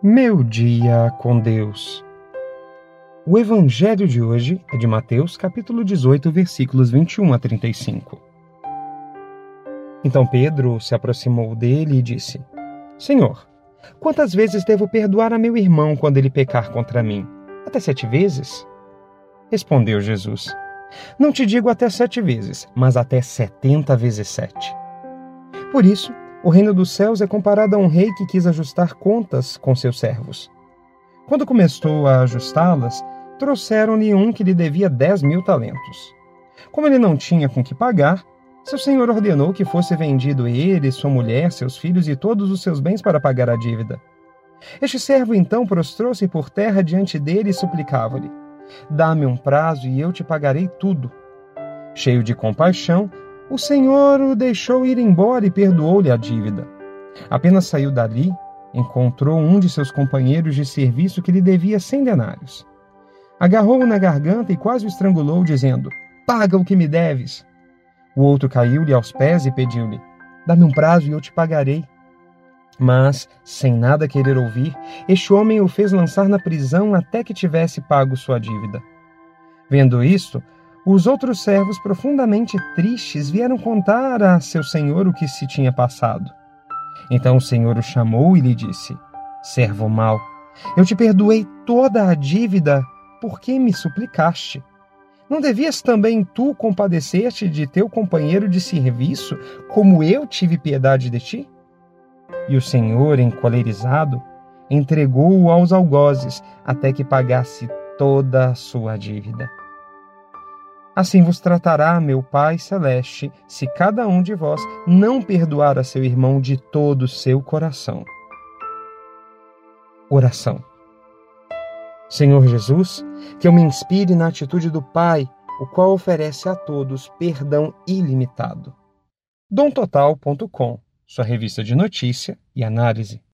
Meu dia com Deus. O evangelho de hoje é de Mateus, capítulo 18, versículos 21 a 35. Então Pedro se aproximou dele e disse: Senhor, quantas vezes devo perdoar a meu irmão quando ele pecar contra mim? Até 7 vezes? Respondeu Jesus: Não te digo até 7 vezes, mas até 70 vezes 7. Por isso, o reino dos céus é comparado a um rei que quis ajustar contas com seus servos. Quando começou a ajustá-las, trouxeram-lhe um que lhe devia 10.000 talentos. Como ele não tinha com que pagar, seu senhor ordenou que fosse vendido ele, sua mulher, seus filhos e todos os seus bens para pagar a dívida. Este servo então prostrou-se por terra diante dele e suplicava-lhe: Dá-me um prazo e eu te pagarei tudo. Cheio de compaixão, o senhor o deixou ir embora e perdoou-lhe a dívida. Apenas saiu dali, encontrou um de seus companheiros de serviço que lhe devia 100 denários. Agarrou-o na garganta e quase o estrangulou, dizendo: Paga o que me deves. O outro caiu-lhe aos pés e pediu-lhe: Dá-me um prazo e eu te pagarei. Mas, sem nada querer ouvir, este homem o fez lançar na prisão até que tivesse pago sua dívida. Vendo isto, os outros servos, profundamente tristes, vieram contar a seu senhor o que se tinha passado. Então o senhor o chamou e lhe disse: Servo mau, eu te perdoei toda a dívida, por que me suplicaste? Não devias também tu compadecer-te de teu companheiro de serviço, como eu tive piedade de ti? E o senhor, encolerizado, entregou-o aos algozes, até que pagasse toda a sua dívida. Assim vos tratará meu Pai Celeste, se cada um de vós não perdoar a seu irmão de todo o seu coração. Oração. Senhor Jesus, que eu me inspire na atitude do Pai, o qual oferece a todos perdão ilimitado. domtotal.com, sua revista de notícia e análise.